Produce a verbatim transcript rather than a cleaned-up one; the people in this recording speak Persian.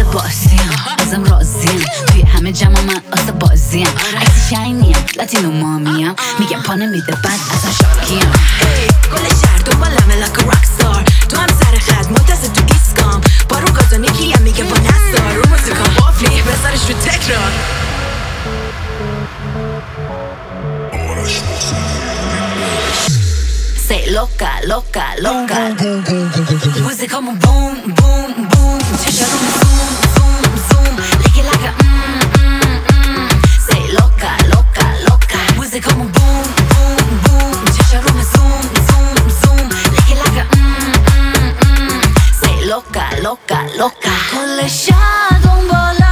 بازیم ازم راضیم توی همه جمع من آسه بازیم عکسی شاینیم لاتینو مامیم میگم پا نمیده بعد ازم شاکیم گل شهر دنبالمه like a rockstar تو هم سر خط منتظر تو ایسکام بارون گازان یکی هم میگه با نستار رو موزیکام بافلی بذارش رو تکرار Say loca, loca, loca موزیکامون بوم بوم بوم چشارون زوم زوم زوم لیکه لگه ام ام ام Say loca, loca, loca موزیکامون بوم بوم بوم چشارون زوم زوم زوم لیکه لگه ام ام ام Say loca, loca, loca کل شهر دنبالم